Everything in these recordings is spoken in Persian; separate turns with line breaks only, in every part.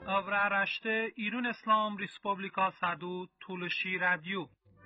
Avraaraşte İrun İslam Respublika Sadu Tuluşi Radyo.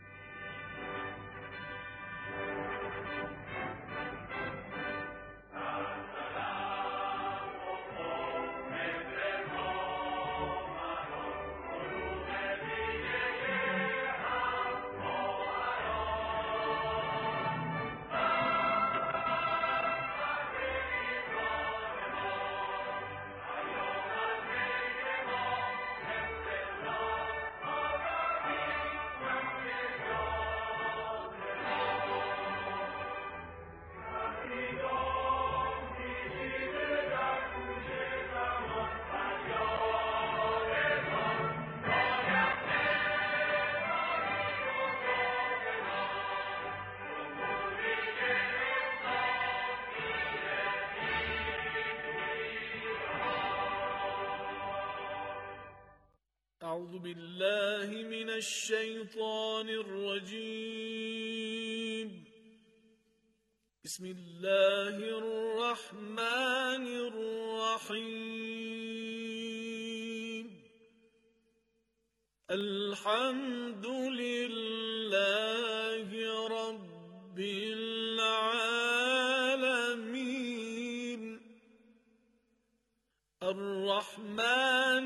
أعوذ بالله من الشيطان الرجيم. بسم الله الرحمن الرحيم. الحمد لله رب العالمين. الرحمن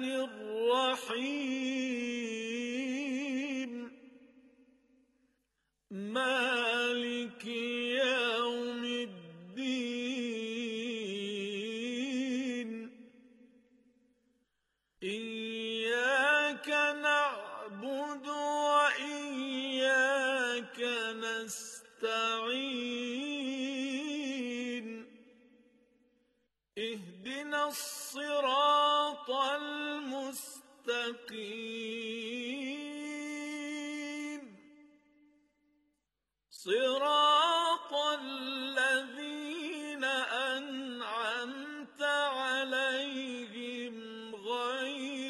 الرحيم. مالك يوم الدين. إياك نعبد وإياك نستعين. اهدنا الصراط المستقيم. صراط الذين أنعمت عليهم غير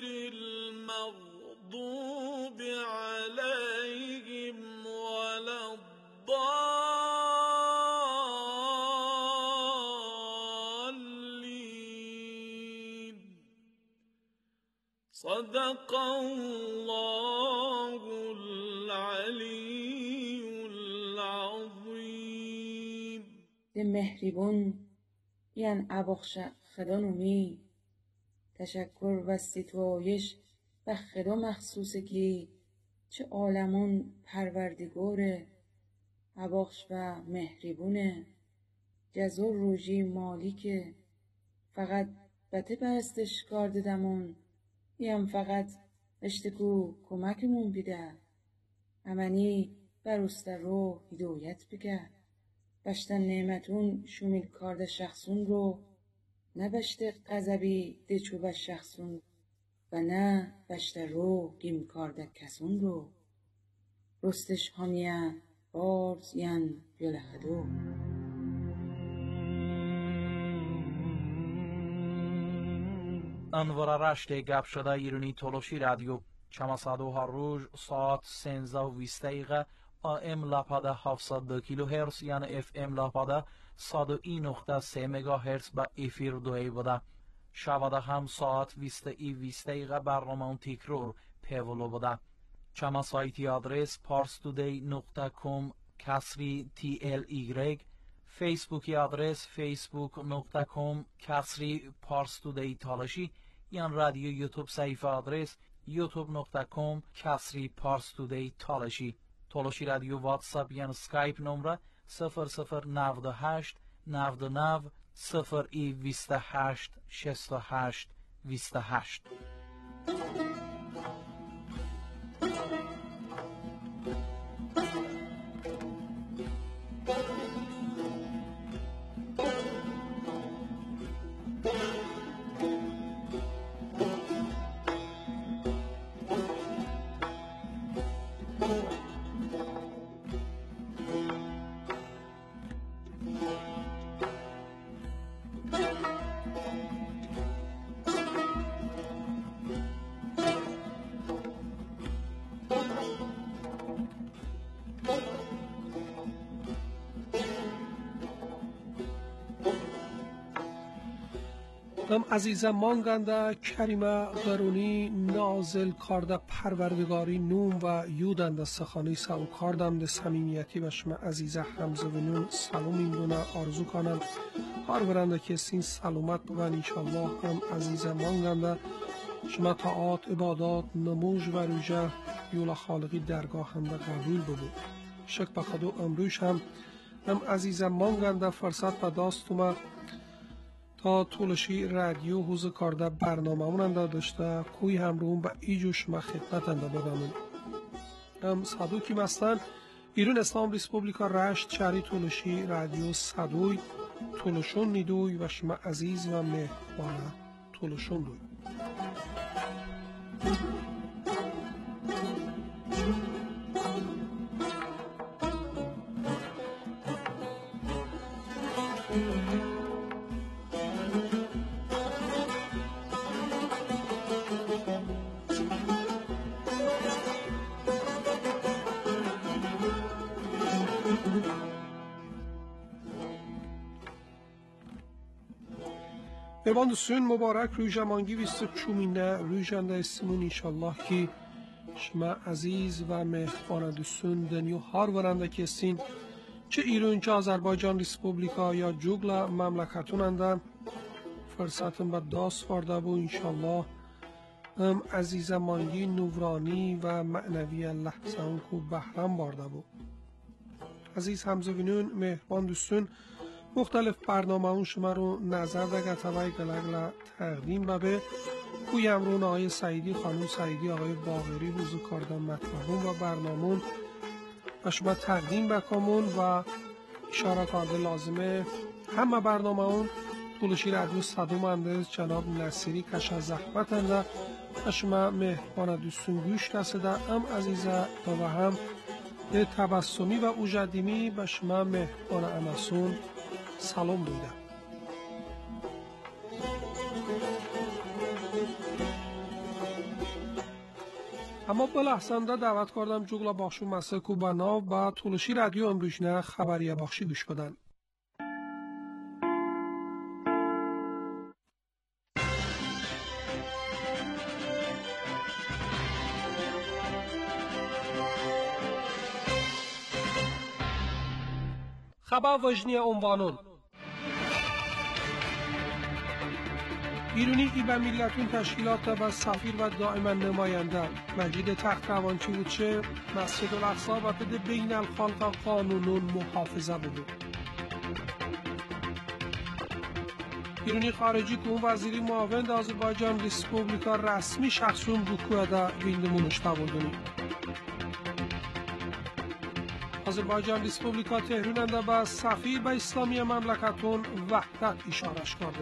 المغضوب عليهم ولا الضالين. صدق الله العلي العظيم.
ده مهربون یعن ابخش خدا نومی تشکر و ستایش به خدا مخصوصگی چه عالمون پروردگاره ابخش و مهربونه جزور روژی مالیکه فقط بته بستش کار ددمون یم فقط اشتکو کمکمون بیده امنی بروسته رو هدایت بگه بشتن نعمتون شومیل کارده شخصون رو نه بشته قذبی دچو به شخصون و نه بشته رو گیم کارده کسون رو رستش همیه بارز ین بیلخدو.
انوار رشته گپ شده ایرانی تولوشی رادیو چماسادو هر روز ساعت 13:20 AM لاپاده 702 کیلو هرتز یعنی FM لاپاده 101.3 مگاهرتز با افیر دوی بوده. شباده هم ساعت 20:20 برنامه تکرار پیولو بوده. چما سایتی آدرس parstoday.com کسری TLY فیسبوکی آدرس facebook.com کسری parstoday تالشی یان رادیو یوتیوب صفحه آدرس youtube.com کسری parstoday تالشی تالشی رادیو واتساپ یان سکایپ نمره 0098 99 028 68 28.
ام عزیزم مانگنده کریمه قرونی نازل کارده پروردگاری نوم و یودنده سخانی سو کاردم ده صمیمیتی و شما عزیزه حمزه و نون سلام این دونه آرزو کنم هر برنده که سین سلامت بگن انشالله. هم عزیزه مانگنده شما طاعات عبادات نموز و روژه یولا خالقی درگاه هم ده قبول ببود. شک بخدو امروش هم عزیزه مانگنده فرصت و داستومه تا طولشی رادیو حوز کارده برنامه موننده داشته کوی همرون به ایجو شما خدمت انده بدامون. هم صدوکی مستن ایرون اسلام ریسپوبلیکا رشت شهری طولشی رادیو صدوی طولشون نیدوی و شما عزیز و مهمانه طولشون دوی. مهربان دوستان مبارک روژه مانگی 24 روژنده اسمون انشالله که شما عزیز و مهربان دوستان دنیا هار ورنده که استین چه ایران چه آذربایجان ریسپوبلیکا یا جوگل مملکتون انده فرصتم به داست وارده بو انشالله هم عزیز مانگی نورانی و معنوی لحظه اون که بحرم بارده بو. عزیز همزوینون مهربان دوستان مختلف برنامه اون شما رو نظر دگه توی گلگل تقدیم به کوی امرون آقای سعیدی خانم سعیدی آقای باغری روزو کاردن مطلبون و برنامون و شما تقدیم بکامون و اشاره کرده لازمه همه برنامه اون طولشی رادیو صدوم اندرز جناب نصیری کش از زحمت انده و شما مهمان دوستون گوش کسده هم عزیزه و هم تبسمی و اوجدیمی به شما مهمان امسون سلام دویدم. اما بلحظنده دعوت کردم جوگلا بخشو مسه کوبانا و طولشی رادیو امروشنه خبریه بخشی گوش بدن. خبر وجنی عنوانون ایرونی به میلیتون تشکیلات و سفیر و دائما نماینده مجید تخت روانچی بود چه مسجد الاقصی و بده بین الخلق قانونون محافظه بود. ایرونی خارجی که وزیری معاون آذربایجان ریسپوبلیکا رسمی شخصون بکوه ویندمونش تبودنی. آذربایجان ریسپوبلیکا تهران انده به سفیر به اسلامی مملکتون وحدت اشارش کرده.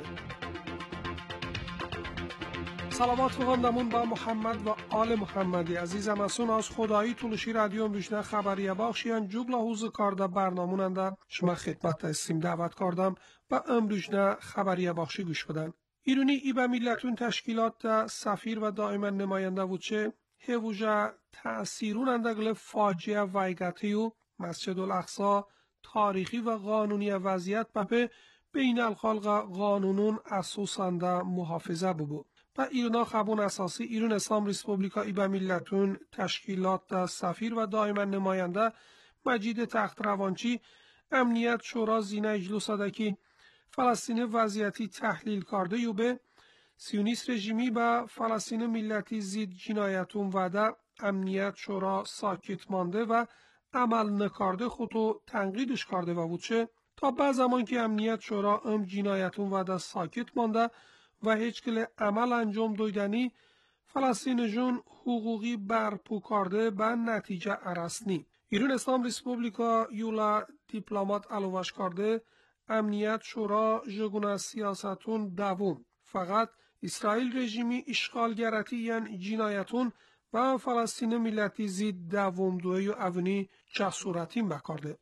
سلامات فقندمون با محمد و آل محمدی عزیزم اسون از خدایی طولشی رادیو امروشنه خبریه بخشیان جوگلا حوز کارده برنامون انده شما خدمت استیم دعوت کردم و امروشنه خبریه بخشی گوش بدن. ایرونی ای به میلیتون تشکیلات سفیر و دائما نماینده بود چه هفوژه تأثیرون اندگل فاجعه ویگتی و مسجد الاقصی تاریخی و قانونی وضعیت به بین الخلق قانونون اساسنده محافظه بود. و ایرنا خبون اساسی ایران اسلام ریسپوبلیکا ای به میلیتون تشکیلات سفیر و دائما نماینده مجید تخت روانچی امنیت شورا زینه اجلس که فلسطین وضعیتی تحلیل کرده یو به سیونیست رژیمی به فلسطین ملتی زید جنایتون وعده امنیت شورا ساکت مانده و عمل نکرده خودو تنقیدش کرده و بود چه تا بعد زمان که امنیت شورا جنایتون وعده ساکت مانده و هیچ کل عمل انجام دویدنی فلسطین جون حقوقی برپو کرده به نتیجه ارسنی. ایران اسلام ریسپوبلیکا یولا دیپلمات علوش کرده امنیت شورا جگونه سیاستون دوم فقط اسرائیل رژیمی اشغالگرتی یعنی جنایتون و فلسطین ملتی زید دوم دوی و اونی جسورتین بکرده.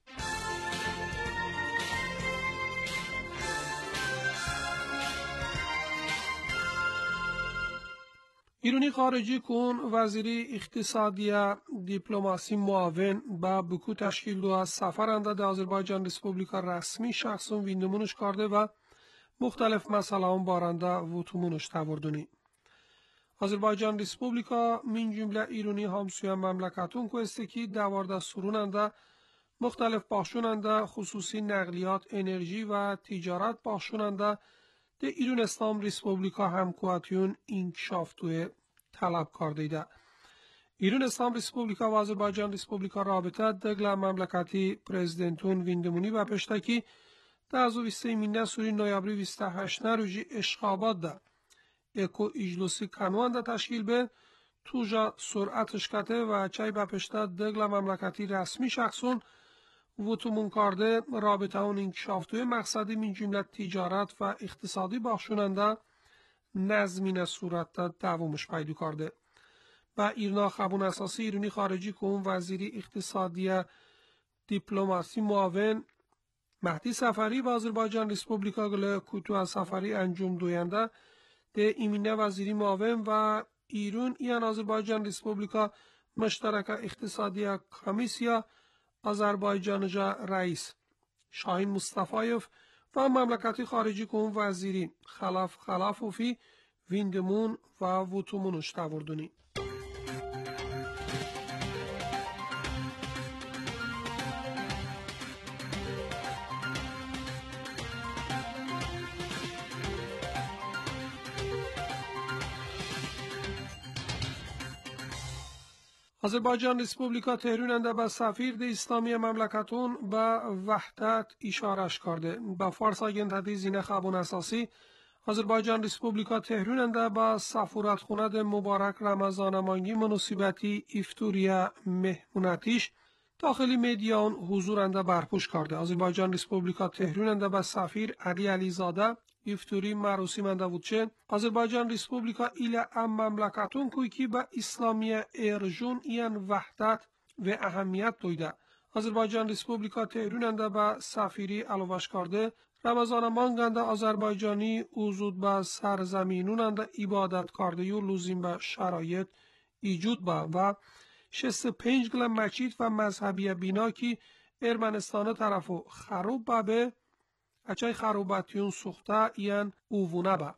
ایرانی خارجی کن وزیری اقتصادی دیپلماسی معاون با بکو تشکیل دو از سفر انده در آذربایجان ریسپوبلیکا رسمی شخصون ویندمونش کرده و muhtelif meseleğin baranda vutumunuz tavurduni. Azerbaycan Respublika min cümle İruni hamsuyan memlekatun ko است ki devarda surunanda muhtelif baxşunanda xüsusi nəqliyyat, enerji və ticaret baxşunanda de İran İslam Respublika همکواتیون inkişaftuye talab kardıydı. İran İslam Respublika و Azerbaycan Respublika رابطه دگل مملکتی پرزیدنتون ویندمونی و پشتکی دازو 20 سوری نویابری 28 روزی اشخابات ده اکو اجلوسی کنوان ده تشکیل به توجا سرعتش کته و چای به پشته دگل مملکتی رسمی شخصون وتومون کرده رابطه اون انکشافتوی مقصدی من جمله تجارت و اقتصادی بخشوننده نظمین صورت ده دوامش پیدا کرده. و ایرنا خبون اساسی ایرانی خارجی کن وزیری اقتصادی دیپلماسی معاون مهدی سفری و آذربایجان ریسپوبلیکا گله کوتو سفری انجام دوینده ده ایمینه وزیری معاون و ایران ایان آذربایجان ریسپوبلیکا مشترک اقتصادی کمیسیا آذربایجان جا رئیس شاهین مصطفایف و مملکتی خارجی کن وزیری خلافوفی ویندمون و ووتومونش تاوردونی. آذربایجان ریسپوبلیکا تهروننده به سفیر ده اسلامی مملکتون به وحدت اشارش کرده. به فارس آگنده زینه خبون اساسی آذربایجان ریسپوبلیکا تهروننده به سفارتخانه ده مبارک رمضان مانگی مناسبتی افتوریا مهمونتیش داخلی میدیان حضورنده برپوش کرده. آذربایجان ریسپوبلیکا تهروننده به سفیر علی علیزاده افتوری مراسمنده بودچه آذربایجان ریسپوبلیکا ایل ام مملکتون کوی که به اسلامی ارجون این وحدت و اهمیت دویده. آذربایجان ریسپوبلیکا تهروننده به سفیری علاوش کرده رمضان مانگنده آذربایجانی اوزود به سرزمینوننده عبادت کرده و لزوم به شرایط ایجود با و 65 گل مسجد و مذهبی بینا که ارمنستان طرفو خروب به اچای خروباتیون سوخته این اوونه با.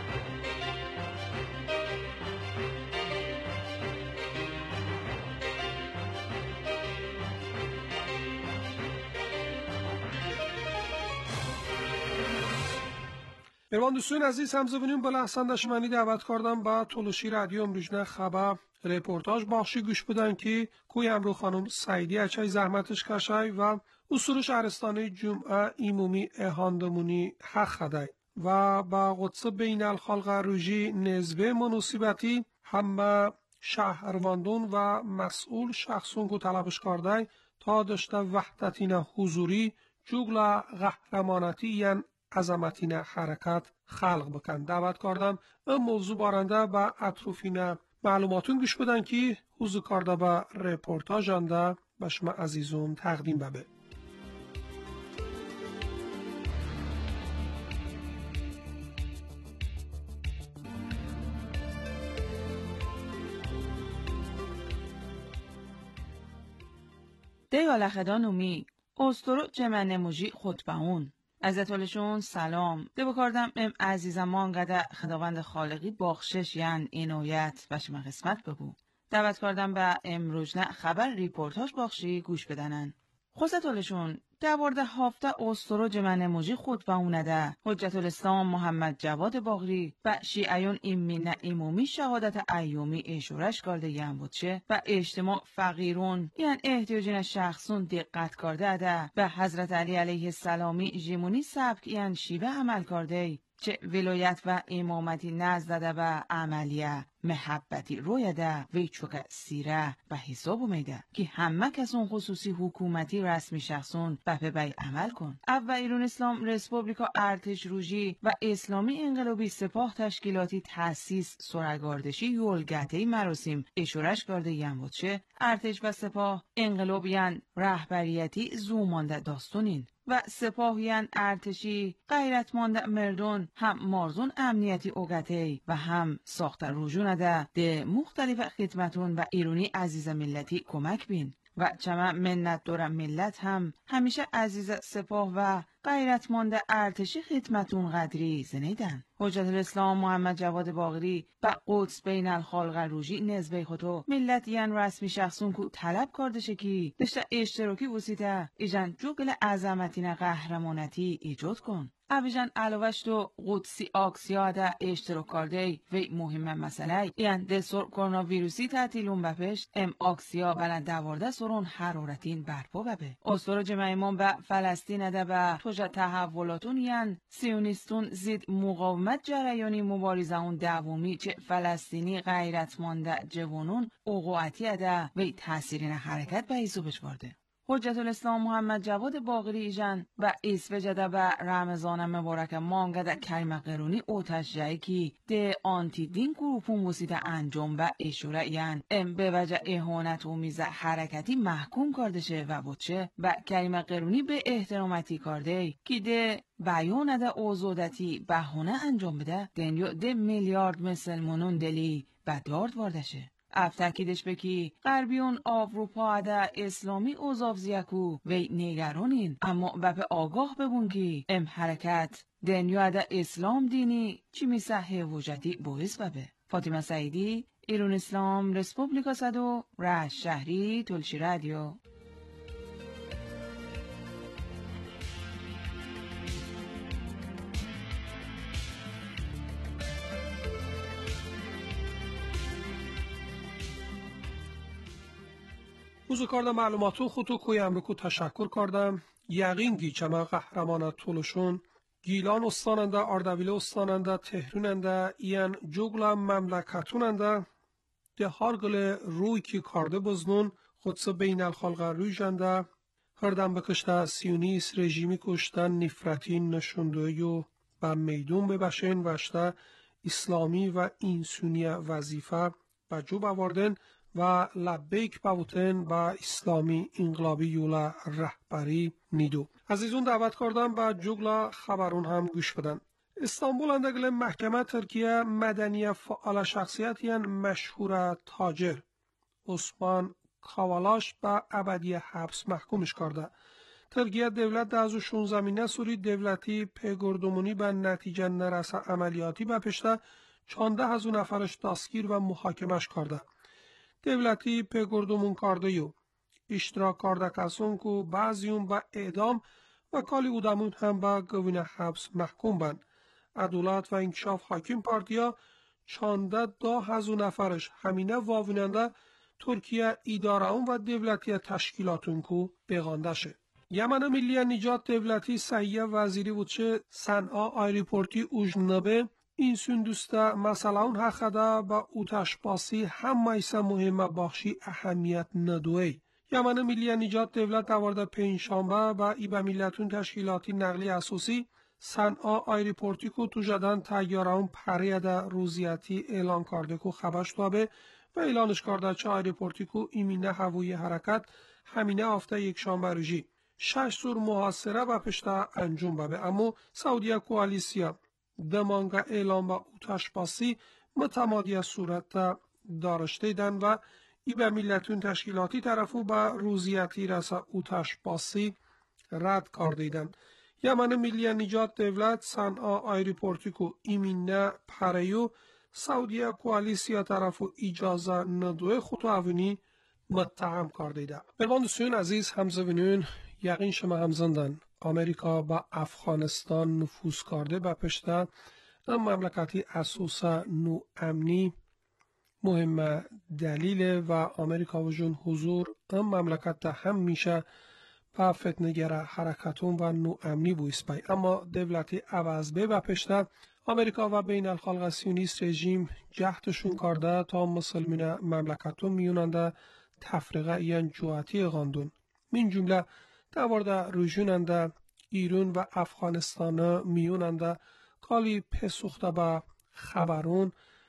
میوان دوستان عزیز همزبونیم با لحظان دشمنی دعوت کردم با تولوشی رادیو امروزنه خبر رپورتاج بخشی گوش بدن که کوی امرو خانم سعیدی اچای زحمتش کشای و اصول شهرستانی جمعه ایمومی اهاندمونی حق خدای و با قدس بین الخلق روژی نزبه مناسبتی همه شهرواندون و مسئول شخصون که طلبش کردای تا داشته وحدتین حضوری جوگل قهرمانتی یعن عظمتین حرکت خلق بکن. دعوت کردم این موضوع بارنده با اطروفین معلوماتون گوش بدن که حضور کرده با رپورتاجانده به شما عزیزون تقدیم ببه.
دیگه لخدانومی استرو جمنموژی خطبهون عزتولشون سلام ده بکردم ام عزیزمان قده خداوند خالقی بخشش یعن عنایت و شما قسمت بگو دعوت کردم به امروزنه خبر ریپورتاج بخشی گوش بدنن خوزتولشون در بارد هفته استرو جمنموژی خود و اونده حجت الاسلام محمد جواد باقری و شیعیون ایمین ایمومی شهادت ایومی اشورش کرده یم بودشه و اجتماع فقیرون یعنی احتیاجین شخصون دقت کرده ده و حضرت علی علیه السلامی جیمونی سبک یعنی شیوه عمل کرده چه ولایت و امامتی نزده و عملیه محبتی رویده و چوک سیره و حساب میده که همه کسون خصوصی حکومتی رسمی شخصون به بی عمل کن. اول ایران اسلام ریسپوبلیکا ارتش روژی و اسلامی انقلابی سپاه تشکیلاتی تأسیس سرگاردشی یولگته مراسم اشورش کرده یم بودشه ارتش و سپاه انقلابیان رهبریتی زومانده داستونین و سپاهیان ارتشی غیرتمند مردون هم مارزون امنیتی اوگته و هم ساخت روجون ده مختلف خدمتون و ایرانی عزیز ملتی کمک بین. و چما منت دورم ملت هم همیشه عزیز سپاه و غیرتمند ارتشی خدمتون قدری زنیدن. حجت الاسلام محمد جواد باقری با قدس بین الخلق روژی نزبه خودو ملت یان رسمی شخصون کو طلب کردشه کی دشت اشتراکی وسیده ایجان جوگل عظمتین قهرمانتی ایجاد کن. اویجان علاوهش تو قدسی آکسیا ده اشتراک کرده و مهم مسئله یان دستور کرونا ویروسی تعطیلون بپش ام آکسیا بلند دوارده سرون حرارتین برپا ببه. استور جمعیمان به فلسطین ده به توجه تحولاتون یان سیونیستون زید مقاومت جریانی مبارزه اون دومی چه فلسطینی غیرتمند جوانون اوقوعتی ده و تأثیرین حرکت به ایسوبش وارده. حجت الاسلام محمد جواد باقری ایجان و ایسوه جده به رمضان مبارک مانگده کریم قرونی اوتش جایی کی ده آنتی دین گروپون وسیده انجام و اشوره یعن ام به وجه اهانت و میزه حرکتی محکوم کرده شه و بودشه و کریم قرونی به احترامتی کرده کی ده بیان ده اوزودتی بهونه انجام بده دنیو ده میلیارد مسلمانون دلی بدارد واردشه. افتاکیدش بکی غربیون آوروپا ده اسلامی اوزاف زیکو وی نگرانین اما بپ آگاه ببون کی ام حرکت دنیا ده اسلام دینی چی میسه وجدی بویز ببه. فاطمه سعیدی، ایران اسلام، رسپوبلیکا صدو، رشت شهری، تلشی رادیو.
موزو کردم معلوماتو خودتو کویم بکو تشکر کردم. یقین گی چما قهرمان طولشون گیلان استاننده، اردبیل استاننده، تهروننده، ایان جوگلا مملکتوننده ده هارگل روی کی کارده بزنون خودسه بین الخلق روی جنده هردم بکشته سیونیس رژیمی کشتن نفرتین نشندوی و به میدون ببشن وشته اسلامی و اینسونی وظیفه به جو بواردن و لبیک باوتن با اسلامی انقلابی یولا رهبری نیدو. عزیزون دعوت کردم با جوگلا خبرون هم گوش بدن. استانبول اندگل محکمه ترکیه مدنی فعال شخصیت یان مشهور تاجر عثمان کاوالاش با ابدی حبس محکومش کرده. ترکیه دولت ده از 16 مینه سوری دولتی پیگردمونی به نتیجه نرسه عملیاتی بپشته 14,000 نفرش دستگیر و محاکمش کرده. دولتی پیگردمون کرده یو اشتراک کرده کسون که بعضیون با اعدام و کالی اودمون هم با گوین حبس محکوم بند. عدالت و انکشاف حاکم پارتیا 14,000 نفرش همینه واویننده ترکیه اداره اون و دولتی تشکیلاتون که بغانده شه. یمن ملی نجات دولتی سعیه وزیری بود چه صنعا آیریپورتی اوجنبه این سندسته مثلا اون حقده با اوتشباسی هم میسه مهمه باخشی اهمیت ندوی. یمن ملی نجات دولت دوارده پنجشنبه با ایبا ملیتون تشکیلاتی نقلی اساسی صنعا آیریپورتی که تو جدن تیاره اون پریده روزیتی اعلان کرده که خبرش توبه و اعلانش کرده چه آیریپورتی که ایمینه هوایی حرکت همینه هفته یک شنبه روزی 6 سور محاصره و پشته انجام ببه. اما سعودیه کوالیسیا دمانگا اعلام با اوتشباسی متمادی صورت دارشته دن و ای به ملتون تشکیلاتی طرفو با روزیتی رسا اوتشباسی رد کردیدن. یمن ملی نجات دولت صنعا آیریپورتیکو ایمینه پریو سعودیه کوالیسیا طرفو اجازه ندوه خودو اوینی متهم کردیده. بلواندسیون عزیز همزوینون یقین شما همزندن آمریکا با افغانستان نفوذ کرده به پشته این مملکتی اساس نو امنی مهم دلیل و آمریکا و جون حضور این مملکت هم میشه با فتنگر حرکتون و نو امنی بویست بای. اما دولتی عوض به پشته آمریکا و بین الخلق سیونیست رژیم جهتشون کرده تا مسلمین مملکتون میوننده تفرقه این جواتی غاندون. من جمله دوارده روژوننده ایران و افغانستان میوننده کالی پسوخته به خبرون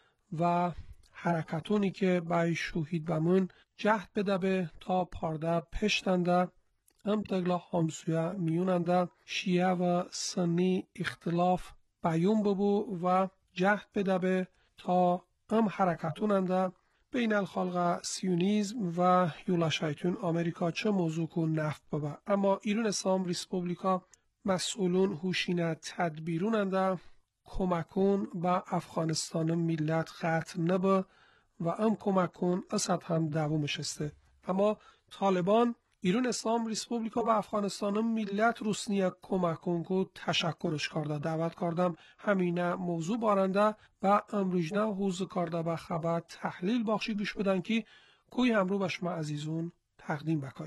و حرکتونی که بای شوهید بمون جهد بده به تا پارده پشتنده ام دگلا همسویه میوننده شیعه و سنی اختلاف بیون ببو و جهد بده به تا ام حرکتوننده بین الخالق سیونیزم و یولاشایتون آمریکا چه موضوع کو نفت ببا اما ایران اسلام ریسپوبلیکا مسئولون هوشینه تدبیرون انده کمکون با افغانستان ملت قطع نبه و ام کمکون اسد هم دوامش استه. اما طالبان ایران اسلام ریسپوبلیکا با افغانستان ملت روسنیه کمکون کو تشکرش کرده دعوت کردم همینه موضوع بارنده و امروجنه حوز کرده به خبر تحلیل بخشی گوش بدن که کوی همرو به شما عزیزون تقدیم بکای.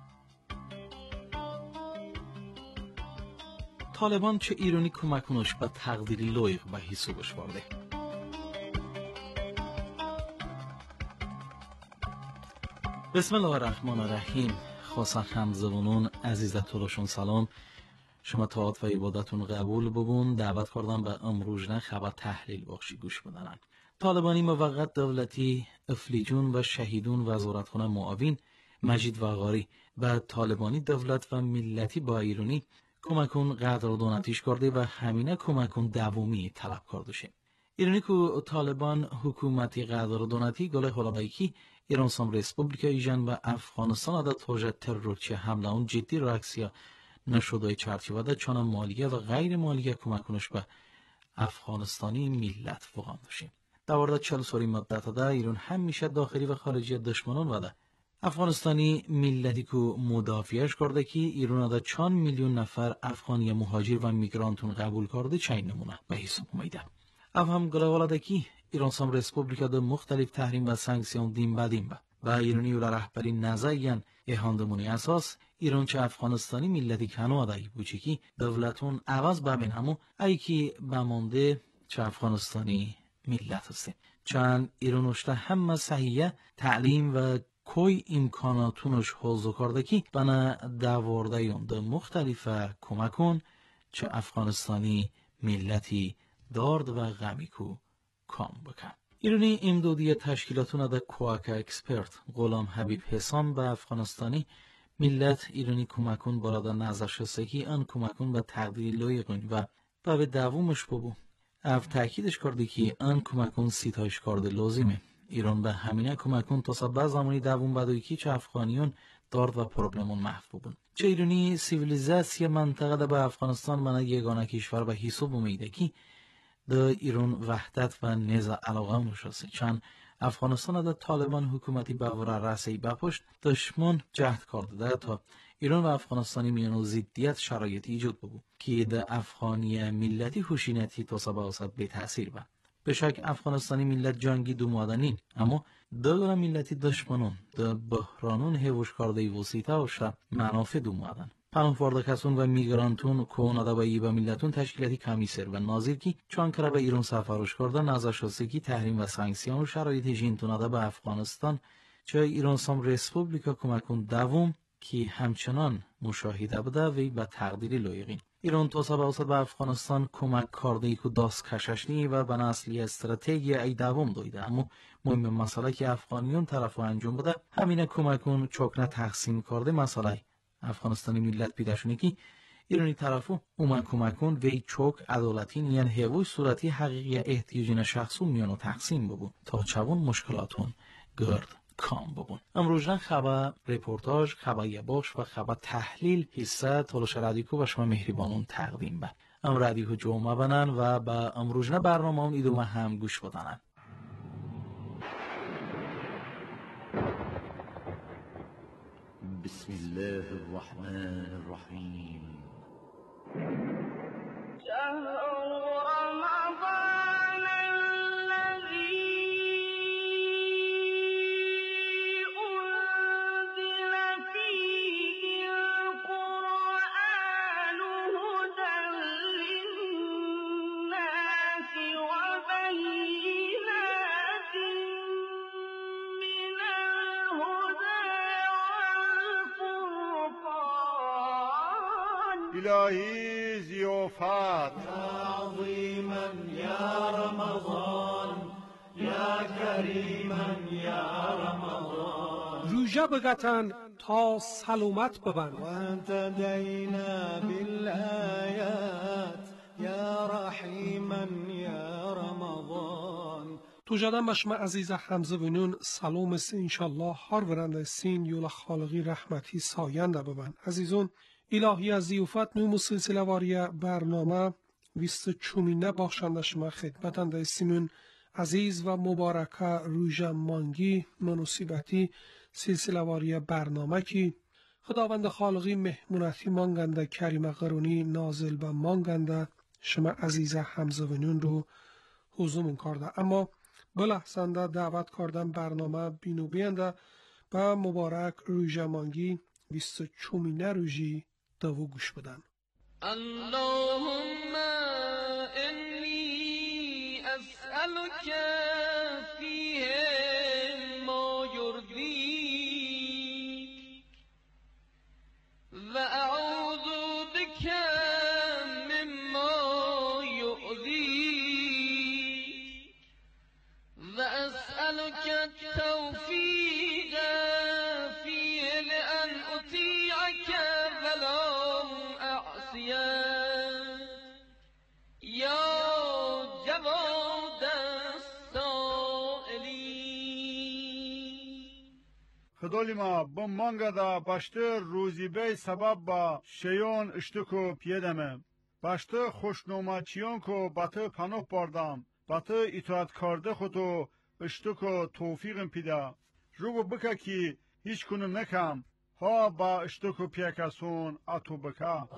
طالبان چه ایرانی کمکونش به تقدیری لایق به حسابش برده. بسم الله الرحمن الرحیم. خاصا همزبانان عزیز طولشون سلام. شما طاعت و عبادتون قبول ببون. دعوت کردم به امروزنه خبر تحلیل بخشی گوش بدنن. طالبانی موقت دولتی افلیجون و شهیدون وزارتخانه معاون مجید وقاری و طالبانی دولت و ملتی با ایرانی کمکون قدردانتیش کرده و همینه کمکون دوامی طلب کرده شه. ایرانی که طالبان حکومتی قدردانتی گله حلابایکی ایران سام ریسپوبلیکا ایجان و افغانستان دا توجه ترورچی حمله اون جدی راکسیا نشده چرچیواده چون مالیه و غیر مالیه کمکونش به افغانستانی ملت فقام داشتیم. در مورد 40 سالی مدت دا ایران همیشه داخلی و خارجی دشمنان وده افغانستانی ملتی که مدافعش کرده که ایران دا 4 میلیون نفر افغانی مهاجر و میگرانتون قبول کرده چین نمونه به حساب میده. هم گلوالاده که ایران سام ریسپوبلیکا دا مختلف تحریم و سانکسیون دیم بدیم و ایرانی و رهبری نزاین اهاندمونی اساس ایران چه افغانستانی ملتی کنوادایی بوچی که دولتون عوض ببین همو ای که بمانده چه افغانستانی ملت هسته چند ایرانوشته همه صحیحه تعلیم و کوی امکاناتونش حوضو کرده که بنا دوارده یون دا مختلف کمکون چه افغانستانی ملتی دارد و غمی کو کام بکن. ایرانی امدادی تشکیلاتون دا کوآک اکسپرت غلام حبیب حسام به افغانستانی ملت ایرانی کمکون بارادا نظرش سکی ان کمکون به تقدیر لایقون و به دوامش ببو. اف تاکیدش کرده که ان کمکون سیتایش کرده لازمه. ایران به همینه کمکون تا سبب زمانی دوام بدوی که چه افغانیون دارد و پروبلمون محو ببون. چه ایرانی سیویلیزاسی منطقه دا به افغانستان من یگانه کشور به حساب میده که دا ایران وحدت و نزاع علاقه مشاسه چند افغانستان دا طالبان حکومتی بغور رسی بپشت دشمن جهد کرده تا ایران و افغانستانی میانو ضدیت شرایط ایجاد ببو که دا افغانی ملتی خوشینتی تا سباسط به تأثیر با. به شک افغانستانی ملت جنگی دو مادنین اما دو ملتی دشمنون دا بحرانون هوش کرده وسیطه وشتا منافع دو مادن. پناهجویان کسان و میگرانتون کونادا و ایبا ملتون تشکیلاتی کمیسر و ناظر کی چون کرا به ایران سفرش کرده نظرشناسی تحریم و سانکسیون و شرایط جینتونادا به افغانستان چه ایران سام ریسپوبلیکا کمکون دوم که همچنان مشاهده بوده و به تقدیری لایقین. ایران تا سبب به افغانستان کمک کرده ای که داست کششنی و به اصلی استراتژی ای دوام داده اما مهم مسئله که افغانیون طرف انجام بده همین کمکون چوکنه تقسیم کرده مسئله افغانستانی ملت پیداشونه که ایرانی طرفو اومن کمکون وی چوک عدالتین یعنی هوی صورتی حقیقی احتیاجین شخصون میانو تقسیم ببون تا چون مشکلاتون گرد کام ببون. امروزن خبر رپورتاج خبر یباش و خبر تحلیل حصه تلاش رادیو و شما مهربانون تقدیم به ام رادیو جمعه بنن و با امروزن برنامه اون ایدو هم گوش بدنن.
بسم الله الرحمن الرحيم
شهر رمضان الذي أنزل فيه القرآن هدى للناس وبينات من الهدى
إلهي زيوفات
عظيما يا رمضان يا كريما يا رمضان
روژه بگتن تا سلامت ببن
وانتدينا بالآيات يا رحيما يا رمضان
توجدان بشما عزیز حمزه ونون سلام است انشالله هر ورنده سین یولا خالقی رحمتی ساینده ببن. عزیزون الهی از زیوفت نوم سلسله واری برنامه 24 بخشنده شما خدمتنده سیمون عزیز و مبارکه روژه مانگی مناسبتی سلسله واری برنامه کی خداوند خالقی مهمونتی مانگنده کریم قرونی نازل و مانگنده شما عزیز حمزه ونون رو حضورمون کرده. اما بلحظنده دعوت کردم برنامه بینو بینده و مبارک روژه مانگی 24 روژی دو گوش بدن.
اللهم انی اسألک فیه ما یرضیک و اعوذ بک مما یؤذیک و اسألک التوفیق فیه لأن اطیعک ولا یا جواد السائلین.
خدالما با مانگدا باشته روزی بی سبب با شیون اشتکو پیدمه باشته خوشنومچیان کو بطه پناه باردم بطه اطاعت کرده خودو اشتکو توفیقم پیدا رو بکا کی هیچ کنم نکم ها با اشتکو پیکسون اتو بکا.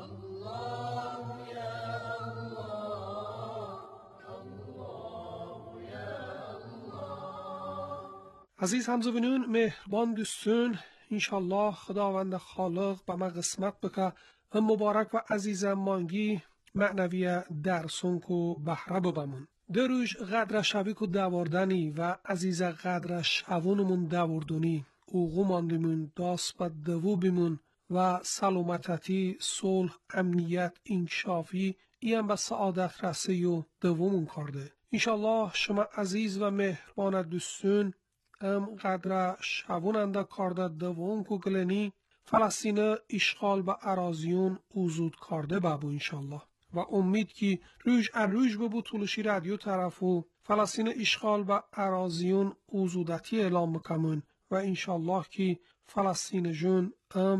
عزیز همزوینون مهربان دوستون انشالله خداوند خالق به ما قسمت بکه مبارک و عزیز مانگی معنوی درسون کو بهره ببمون دروش قدر شوی کو دواردنی و عزیز قدر شوونمون دواردونی اوغو ماندیمون داست با دوو بیمون و سلامتتی صلح امنیت انکشافی این به سعادت رسی و دوومون کرده. انشالله شما عزیز و مهربان دوستون قدر شووننده کرده دوون کو گلنی فلسطین اشغال به اراضیون اوزود کرده بابو انشالله و امید که روش ببو طولشی رادیو طرفو فلسطین اشغال به اراضیون اوزودتی اعلام بکمون و انشالله که فلسطین جون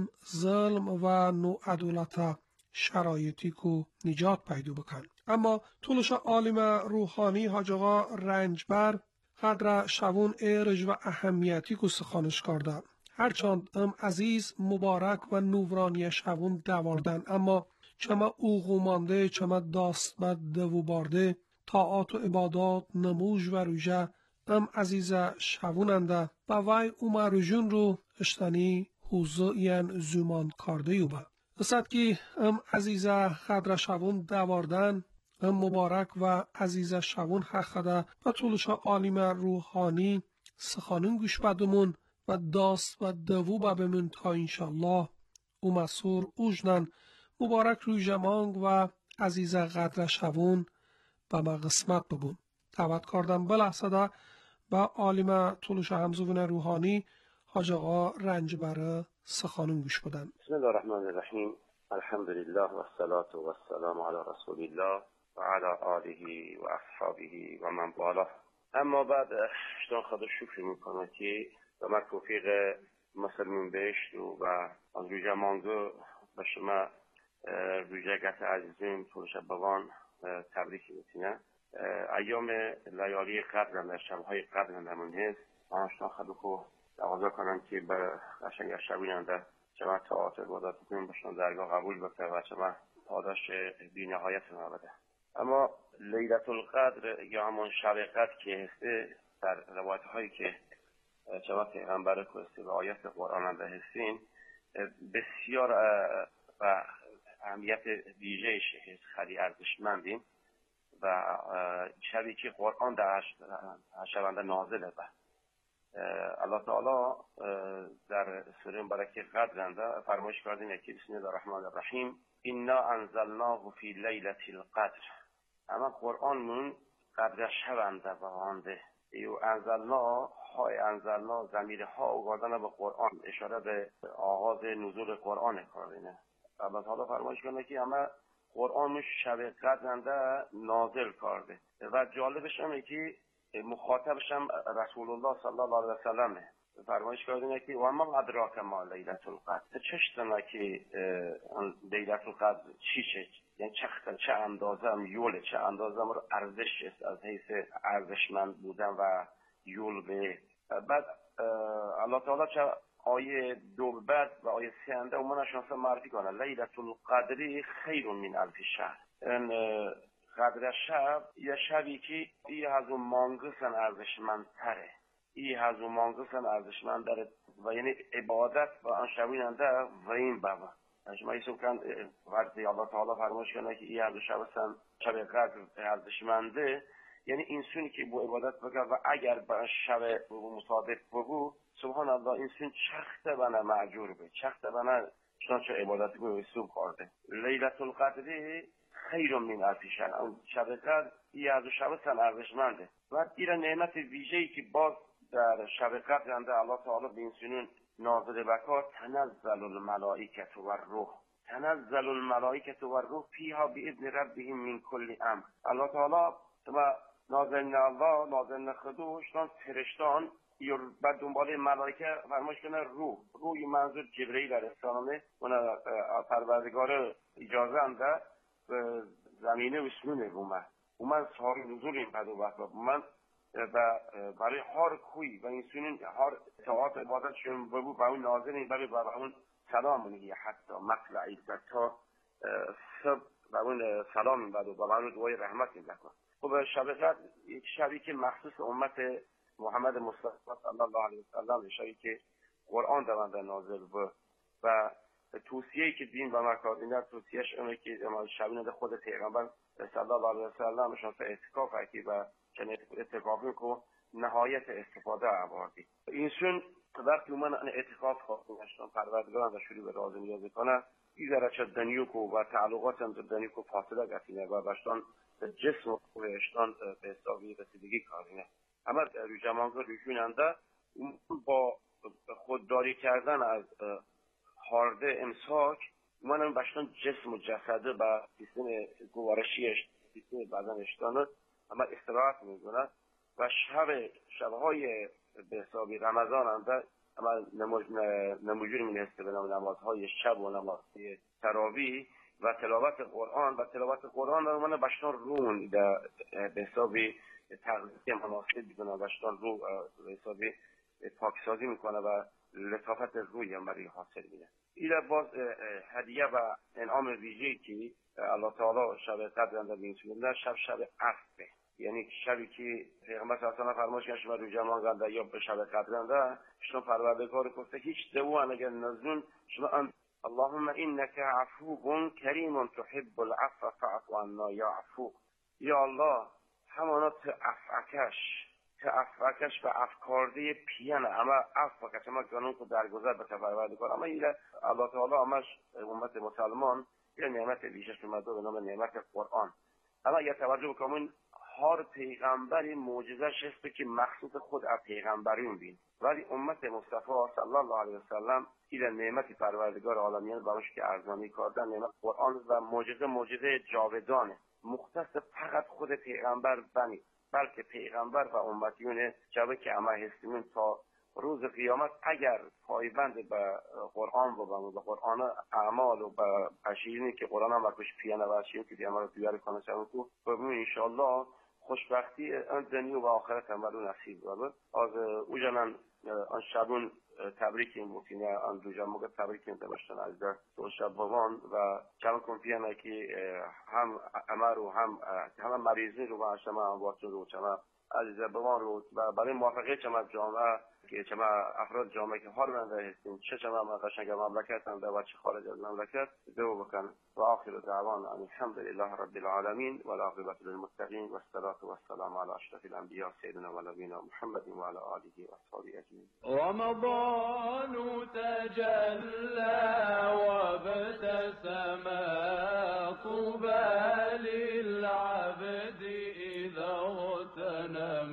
ظلم و نوعدولت شرایطی کو نجات پیدا بکن. اما طولش عالم روحانی حاج آقا رنجبر قدر شوون ارج و اهمیتی کو سخانش کرده هرچند عزیز مبارک و نورانی شوون دواردن اما چما اوغو مانده چما داست بد دو بارده طاعات و عبادات نموج و روژه عزیز شووننده و وی اومروجون رو اشتنی حوزه این زمان کرده یو با قصد که عزیز قدر شوون دواردن مبارک و عزیز شوون حقده و طولش عالم روحانی سخانون گوش بدمون و داست و دوو ببمون تا انشالله او مسور اوجنن مبارک روی جمانگ و عزیز قدر شوون به ما قسمت ببون. دعوت کردم بلحظه با عالم طولش همزوون روحانی حاج آقا رنجبر سخانون گوش بدن.
بسم الله الرحمن الرحیم الحمد لله و الصلاة و السلام علی رسول الله و علی آله و اصحابه و من والاه. اما بعد اشتان خدا شکر میکنم که به من توفیق مسلمون بهشت و از روژه مانگو به شما روژه گت عزیزیم طولش بوان تبریک میتینه ایام لیالی قدر در شبهای قدر نمون هست آنشتان خدا کو تقاضا کنم که به قشنگ شبیننده شما تعاطر بادات کنیم باشن درگاه قبول بکنه و شما پاداش بی نهایت ما بده. اما لیلت القدر یا همون شب قدر که هسته در روایت هایی که شما پیغمبر کوستی و آیت قرآن انده هستین بسیار و اهمیت ویژه‌اش هست خیلی ارزشمندین و شبی که قرآن در شبنده نازله به الله تعالی در سوره مبارکه قدر فرمایش کردین که بسم الله الرحمن الرحیم انا انزلناه فی لیلة القدر اما قرآن من قدر شبنده و آنده یو انزلنا های انزلنا ضمیر ها آوردن به قرآن اشاره به آغاز نزول قرآن کردینه. الله تعالی فرمایش کنه که اما قرآن شب قدر نازل کرده و جالبش اینه که مخاطبش هم رسول الله صلی الله علیه و سلم فرمایش کردن که و ما ادراک ما لیلة القدر چشتنا که لیلة القدر چیشه، یعنی چه اندازه هم یول، چه اندازه هم رو ارزش است از حیث ارزشمند بودن و یول به بعد الله تعالی چه آیه 2 بعد و آیه 3 انده اومدن شانس معرفی کنه لیلة القدر خیر من الف شهر. این قدر شب یه شبی که ای از اون مانگسن ارزشمندتره، ای از اون مانگسن ارزشمندتره و یعنی عبادت و آن شبین انده و این بابا شما ایسو کن وقتی الله تعالی فرمایش کنه که ای از شب قدر ارزشمنده، یعنی اینسونی که با عبادت بگه و اگر با شب مصادف بگو سبحان الله اینسون چخته بنا معجور به چخته بنا چنانچه عبادتی به ایسو کرده. لیلة القدر خیر من الف شهر، شب قدر ای از شب سن ارزشمنده و ایره نعمت ویژه‌ای که باز در شب قدر انده الله تعالی به اینسونون نازل بکار تنزل الملائکه و الروح، تنزل الملائکه و الروح فیها باذن ربهم من کل امر. الله تعالی و نازل الله نازل خودشان فرشتان بعد دنبال ملائکه فرمایش کنه روح منظور جبرئیل علیه السلام اون پروردگار اجازه انده زمینه و سنون اومد ساری نزول این پدو وقت من برای هر کوی و این سنون هر اطاعات عبادتشون بگو با اون ناظر این برای اون سلام منیه حتی مطلع عیدت تا صبح و اون سلام این بدو با اون دعای رحمت این بکن. خب شب قدر یک شبی که مخصوص امت محمد مصطفی صلی الله علیه وسلم، شبی که قرآن دوانده نازل بود و توصیه‌ای که دین و مکادینه توصیهش اینه که شبینه خود پیغمبر صلی الله علیه وسلم شان اعتکاف کی و چنین اعتکافی کو نهایت استفاده آوردی. اینشون وقتی من اعتکاف خواستم پروردگارم و شروع به راز نیاز کنه ایذا چه دنیو کو و تعلقات هم دنیو کو فاصله گرفتنه و باشتن جسم و روحشتان به حسابی رسیدگی کردنه. اما جماعت روشوننده با خودداری کردن از هارده امساک منم باشتن جسم و جسده با سیستم گوارشیش سیستم بدنشتان اما استراحت میکنه و شبهای به حسابی رمضان انده اما نموجور می‌نهسته به نمازهای شب و نمازهای تراویح و تلاوت قرآن و من باشتن رون به حسابی تغذیه مناسب میکنه باشتن رو به حسابی پاکسازی میکنه و لطافت روی هم برای حاصل میده. ایره باز هدیه و انعام ویژه‌ای که الله تعالی شب قدر اندر می‌سونه شب عفو، یعنی شبی که پیغمبر صلی الله علیه و آله فرمایش کرد شما رو جمع گنده یا به شب قدر اندر شما پروردگار گفته هیچ دوان اگر نزدون شما اللهم انک عفو کریم تحب العفو فاعف عنا یا عفو. یا الله همانا افکش و افکارده پیانه اما افکش اما قانون کو درگذر به پروردگار اما ایله الله تعالی همش امت مسلمان یه نعمت ویژه‌اش اومده به نام نعمت قرآن. اما یه توجه بکنین هر پیغمبری معجزه‌اش هست که مخصوص خود از پیغمبرون بین، ولی امت مصطفی صلی الله علیه و سلم ایله نعمت پروردگار عالمین باش که ارزانی کردن نعمت قرآن و معجزه جاودانه مختص فقط خود پیغمبر بنی، بلکه پیغمبر و امتیون جبه که همه هستیمون تا روز قیامت اگر پایبند به قرآن و به قرآن اعمال و به اشیرینی که قرآن هم وکش پیانه و اشیرین که دیگه رو بیاره کنه چون تو ببینیم انشاءالله خوشبختی آن دنیا و آخرت هم برای نصیب بود. از او جنان آن شبون تبریکیم بودیم آن دو جمع موقع تبریکیم داشتن از در دو شب بوان و چند کنفیانه که هم امر و هم مریضی رو و شما واسه رو چما عزیز بوان رو و برای موافقه چما جامعه که چما افراد جامعه که هر منده هستیم چه چما قشنگ مملکت هم و چه خارج از مملکت دو بکن و آخر دعوان الحمد لله رب العالمین و العاقبة للمتقین و الصلاة و السلام علی اشرف الانبیاء سیدنا و نبینا محمد و علی آله و اصحابه اجمعین.
رمضان تجلى وابتسم طوبى للعبد إذا اغتنم.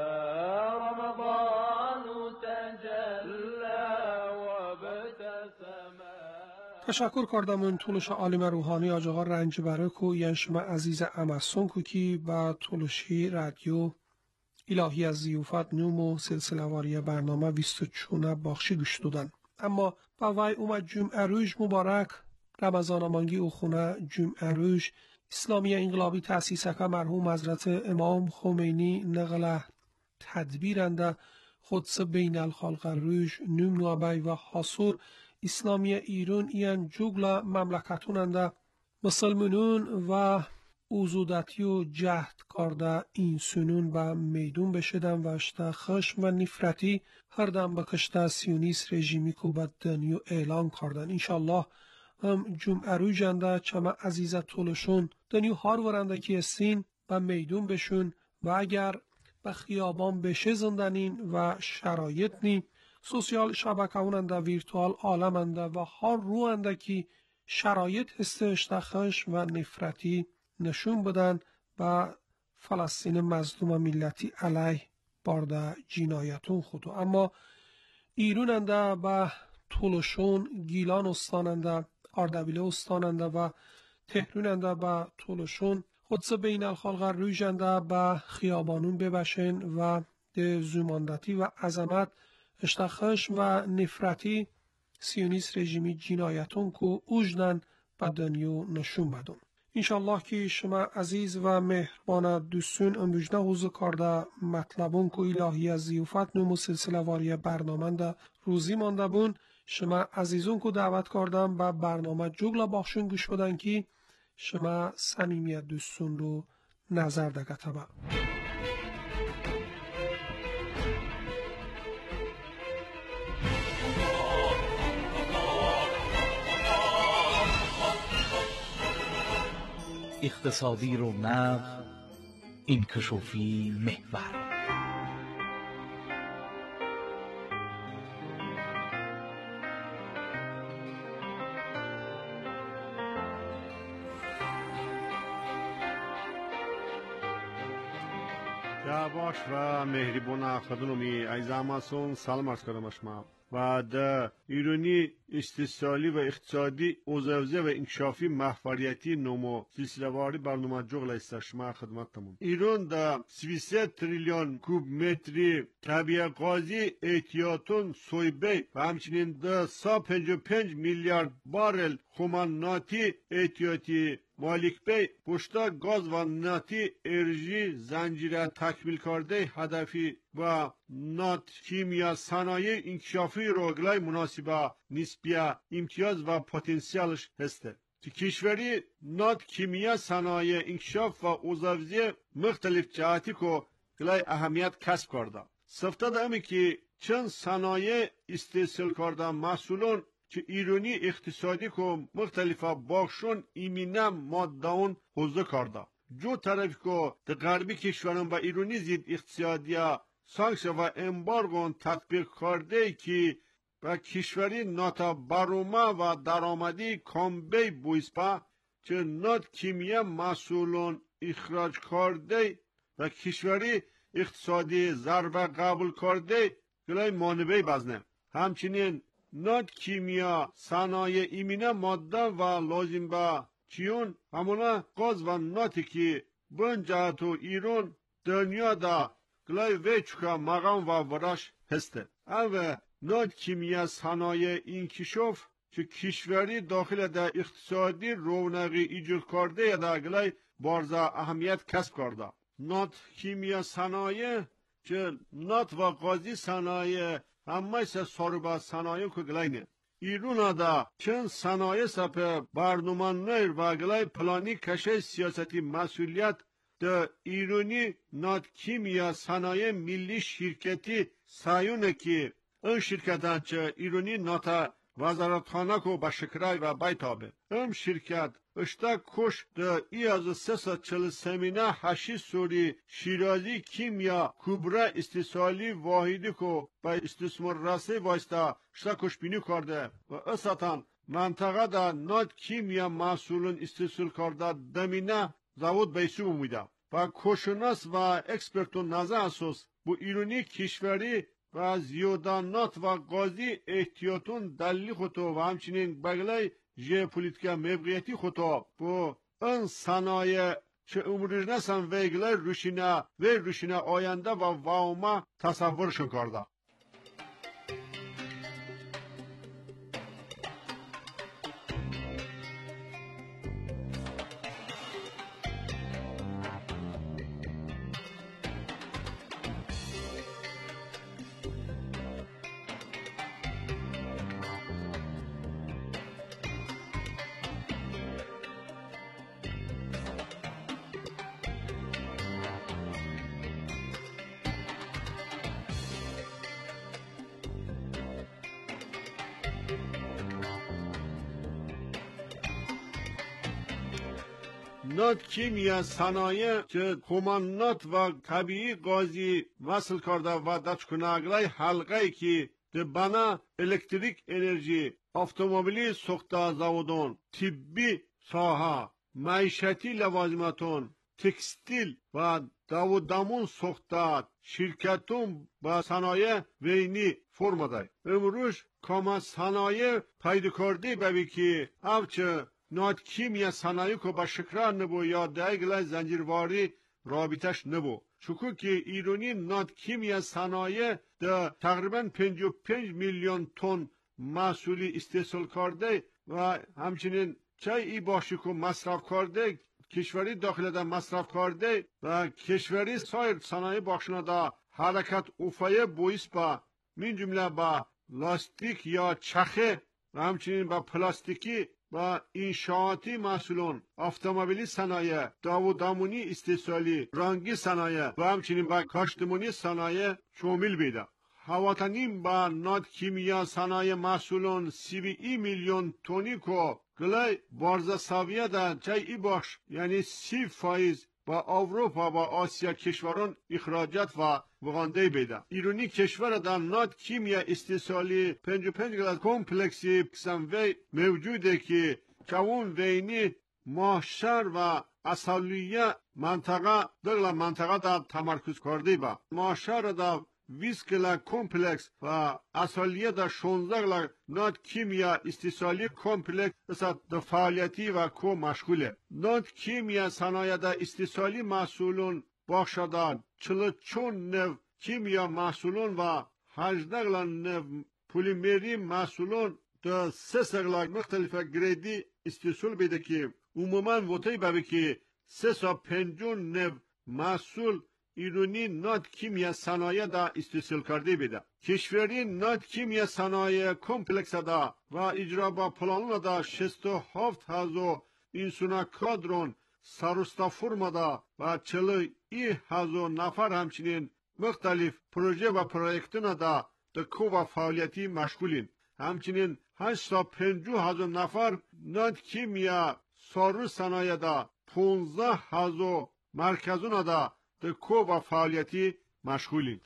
رمضان تجلى وابتسم.
تشکر کردم این طولش عالم روحانی آجاها رنجبره کو ینشما عزیز امسون کو کی با طولشی رادیو الهی از زیوفت نوم و سلسله واری برنامه 24 باخشی گوش دادن. اما با وای اومد جمعه روز مبارک رمضان مانگی او خونه جمعه روز اسلامی انقلابی تأسیسک مرحوم حضرت امام خمینی نقل تدبیرنده خودس بین الخلق روز نوم نوابی و حاصور اسلامی ایران این جوگل مملکتوننده مسلمانون و اوزودتی و جهد کرده این سنون به میدون بشدن و اشتا خشم و نفرتی هر دم بکشته سیونیست رژیمی که به دنیا اعلان کردن. انشالله هم جمعه روی جنده چما عزیزت طولشون دنیا هار ورنده که استین به میدون بشون و اگر به خیابان بشه زندنین و شرایط نی سوسیال شبکه اوننده ویرتوال عالمنده و هر روانده که شرایط هستش خشم و نفرتی نشون بدن و فلسطین مظلوم ملتی علیه بارده جنایتون خودو. اما ایروننده به طولشون گیلان استاننده اردبیله استاننده و تهروننده به طولشون خودسه بین الخلق روی جنده به خیابانون ببشن و ده زوماندتی و عظمت اشتخش و نفرتی سیونیست رژیمی جنایتون که اوجدن به دنیا نشون بدون. انشالله که شما عزیز و مهربان دوستون امروزنه حوضو کرده مطلبون که الهی از زیوفت نمو سلسله واری برنامه ده روزی مانده بون شما عزیزون که دعوت کردم به برنامه جوگلا باخشون گوش بدن که شما صمیمیت دوستون رو نظر دگه تبا.
اقتصادی رونق این کشوفی محور.
باش و مهربان خدمتی عزیزانمون سلام عرض کردم شما و در ایرانی استثالی و اقتصادی اوزوزه و انکشافی محوریتی نمو سلسله‌واری برنامه جغل است شما خدمتتون. ایران در 33 تریلیون کوب متری طبیعه غازی احتیاطون سویبه و همچنین در 155 میلیارد بارل خماناتی احتیاطی مالک بی پشتا گاز و ناتی انرژی زنجیره تکمیل کرده هدفی و نات کیمیا صنایع انکشافی روگلای مناسبه نسبیه امتیاز و پتانسیلش هسته. کشوری نات کیمیا صنایع انکشاف و اوزاوزی مختلف جهاتی که گلای اهمیت کسب کرده. سفته دامی که چند صنایع استحصال کرده محصولون که ایرانی اقتصادی که مختلفه باخشون ایمینه مادهون حوزه کرده. جو طرفی که در غربی کشوران با ایرانی زید اقتصادی سانکسیون و امبارگون تطبیق کرده که با کشوری ناتا بارومه و درآمدی کامبی بویسپا چه نات کیمیا محصولون اخراج کرده و کشوری اقتصادی ضربه قبول کرده گلای مانبی بزنه. همچنین نات کیمیا صنایع ایمینه ماده و لازم به چیون همونا گاز و ناتی که بنجات و ایران دنیا دا گلای ویچکا مقام و ورش هسته. او نات کیمیا صنایع انکشاف که کشوری داخل دا اقتصادی رونقی ایجاد کرده دا گلای بارزا اهمیت کسب کرده. نات کیمیا صنایع که نات و غازی صنایع همه سروبا صنایع که گلاینه. ایران دا چند صنایع سپه برنامه نیر و گلای پلانی کشه سیاستی مسئولیت ده ایرانی نات کیمیا صنایع ملی شرکتی سایونه که این شرکتان چه ایرانی ناتا وزارتخانه که با شکرای و بیتابه. این شرکت اشتا کش ده ای از 343 هشی سوری شیرازی کیمیا کبرا استثالی واحدی که با استثمار رسی واسطه اشتا کش بینی کرده و اساتان منطقه دا نات کیمیا محصولون استثال کرده دمینه زود بیسو بومیده و کشناس و اکسپرتون نظر اساس bu ایرانی کشوری و زیادانات و غازی احتیاطون دلی خودو و همچنین بگلای ژئوپلیتیک موقعیتی خودو bu این صنایع چه امروز نسان ویگله روشینه آینده و واوما تصورشون کرده. نات کیمیا صنایع که خومانات و طبیعی گازی وصل کرده و دچکناگلای حلقه که بنا الکتریک انرژی автомобили ساخته زودون طبی ساحه معیشتی لوازماتون تکستیل و دامون ساخته شرکتون با صنایع وینی فرم دای امروز کما صنایع پیدا کرده ببی که اوچه نات کیمیا صنایع کو با شکران نبو یا دیگل زنجیرواری رابطش نبو چون که ایرانی نات کیمیا صنایع ده تقریبا 55 میلیون تن محصولی استحصال کرده و همچنین چای ای باشی که مصرف کرده کشوری داخل ده مصرف کرده و کشوری سایر صنایع بخشنا ده حرکت افایه بویس با من جمله با لاستیک یا چخه و همچنین با پلاستیکی و انشاءاتی محصولون автомобили صنایع دامونی استحصالی رنگی صنایع و همچنین با کاشتمونی صنایع شامل بیده هواتنیم با نات کیمیا صنایع محصولون 32 میلیون تونی کو گلای بارزا ساویه دا چای ای بخش یعنی 30% با اروپا و آسیا کشوران اخراجات و وغانده بیده ایرانی کشور در نات کیمیا استحصالی 55 گلاس کمپلکسی کسانوی موجوده که چون وینی ماهشر و اصالیه منطقه در تمرکز کرده با ماهشر در 20 گلا کمپلکس و اصالیه در 16 گلا نات کیمیا استحصالی کمپلکس در فعالیتی و کو مشغوله نات کیمیا صنایع در استحصالی محصولون بخشدار 44 نو کیمیا محصولون و 18 گلا نو پلیمری محصولون در 3 گلا مختلف گریدی استحصال بیده که عموما وطعی ببی که 350 نو محصول ایرانی نات کیمیا صنایع دا استحصال کرده بیده کشوری نات کیمیا صنایع کمپلکس دا و اجرا با پلان دا 67,000 انسان کادرون سروستا فرم دا و 40,000 نفر همچنین مختلف پروژه و پروژکتون دا کو و فعالیتی مشغولین همچنین 850,000 نفر نات کیمیا سارو صنایع دا 15,000 مرکزون دا کو و فعالیتی مشغولیم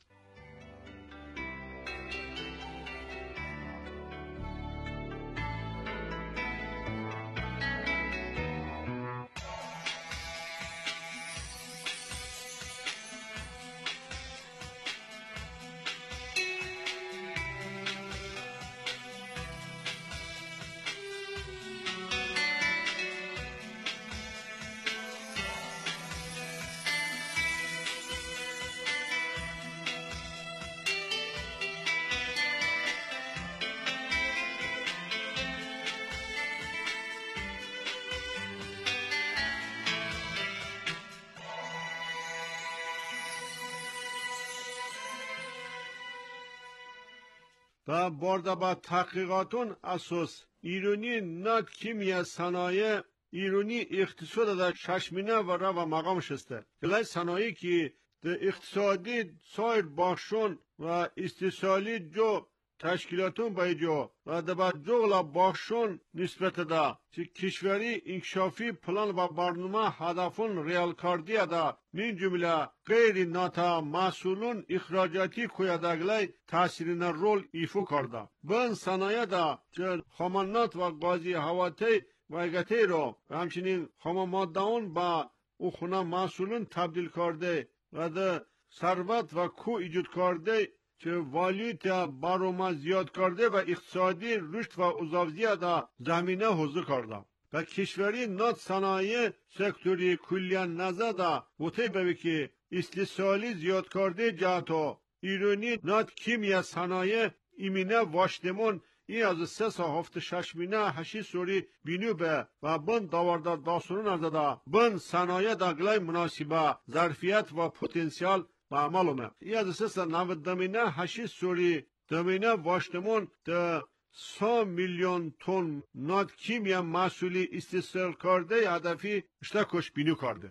و بارده با تحقیقاتون اساس ایرانی نات کیمیا صنایع ایرانی اقتصاد در چشمینه و رو و مقام شسته گلای صنایعی که در اقتصادی سایر بخشون و استحصالی جو تشکیلاتون باید جو و در جغل بخشون نسبت دا که کشوری انکشافی پلان و برنامه هدفون ریال کردیه دا من جمله غیر ناتا محصولون اخراجاتی کویدگلی تاثیرین رول ایفو کرده بن صنایع دا که خامنات و گازی هواتی و اگتی رو و همچنین خاممادهون با اخونه محصولون تبدیل کرده و در ثروت و کو ایجاد کرده که والیت باروما زیاد کرده و اقتصادی رشد و عضویت دا زمینه حضور کرده و کشوری نات صنایع سکتوری کلیان نزده بوته ببی که استثالی زیاد کرده جهتا ایرانی نات کیمیا صنایع ایمینه واشتمون این از 3.76 مینه هشی سوری بینو به و بند داورده داستانون ازده بند صنایع داگلای مناسبه ظرفیت و پتانسیال و عملومه این از 390 مینه هشی سوری دمینه واشتمون ده 100 میلیون تن نات کیمیا محصولی استثمار کرده هدفی اشتکش بینو کرده.